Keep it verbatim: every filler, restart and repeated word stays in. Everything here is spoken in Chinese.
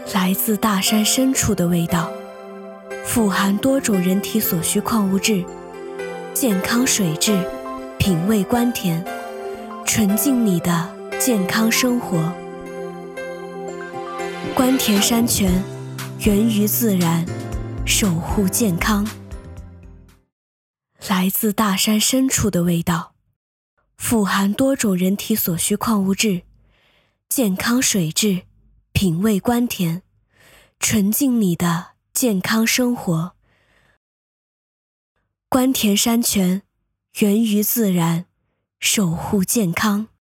来自大山深处的味道，富含多种人体所需矿物质，健康水质，品味甘甜，纯净你的健康生活。甘甜山泉，源于自然，守护健康。来自大山深处的味道，富含多种人体所需矿物质，健康水质，品味甘甜，纯净你的健康生活。甘甜山泉，源于自然，守护健康。